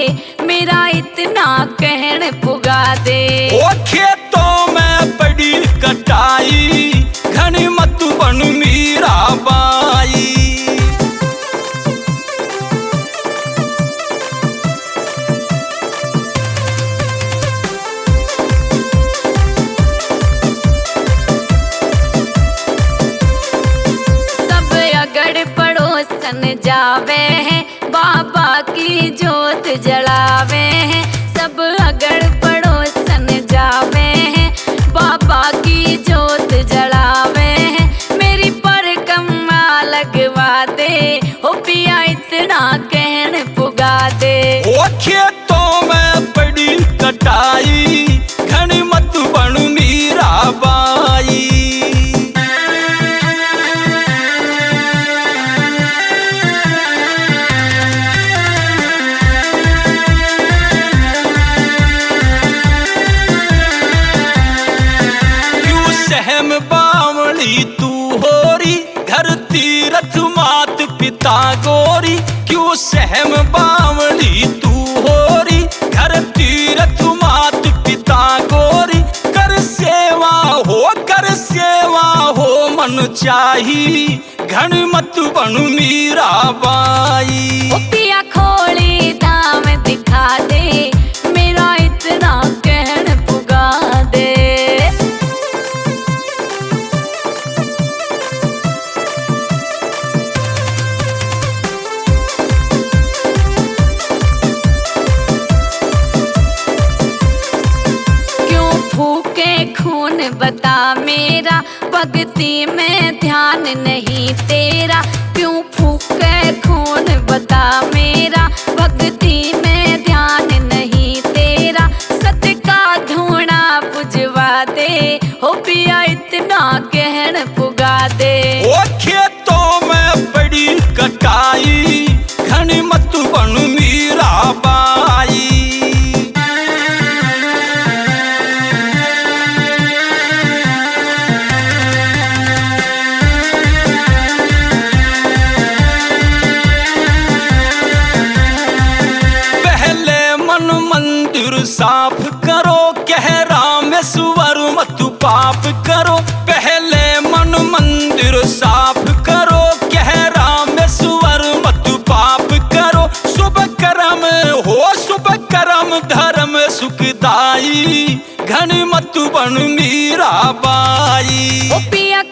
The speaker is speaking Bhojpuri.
मेरा इतना कहन पुगा दे। ओ खेतों में पड़ी कटाई घनी मत बन मीरा बाई। पड़ोसन जावे हैं बाबा की जोत जलावे हैं। सब अगड़ पड़ोसन जावे हैं बाबा की जोत जलावे हैं। मेरी परिक्रमा लगवा दे हो पिया इतना कहन पुगा दे। ओ खेतों में पड़ी कटाई घनी मत बन मीरा बाई। सहम बावली तू होरी घर तीरथ मात पिता गोरी। क्यों सहम बावली तू होरी घर तीरथ मात पिता गोरी। कर सेवा हो मन चाही घन मत बन मीरा बाई। ओ पिया खोली दाम दिखा दे मेरा इतना कहन पुगा दे। फूके खून बता मेरा भक्ति में ध्यान नहीं तेरा। क्यों फूके खून बता मेरा भक्ति में ध्यान नहीं तेरा। सत्य का धूना बुझवा दे हो पिया इतना कहन पुगा दे। ओ खेतों में पड़ी कटाई घनी मत बन मीरा बाई। साफ करो कह रामेश्वर मत पाप करो। पहले मन मंदिर साफ करो कह रामेश्वर मत पाप करो। शुभ कर्म धर्म सुखदाई घन मत बन मीरा बाई। ओ पिया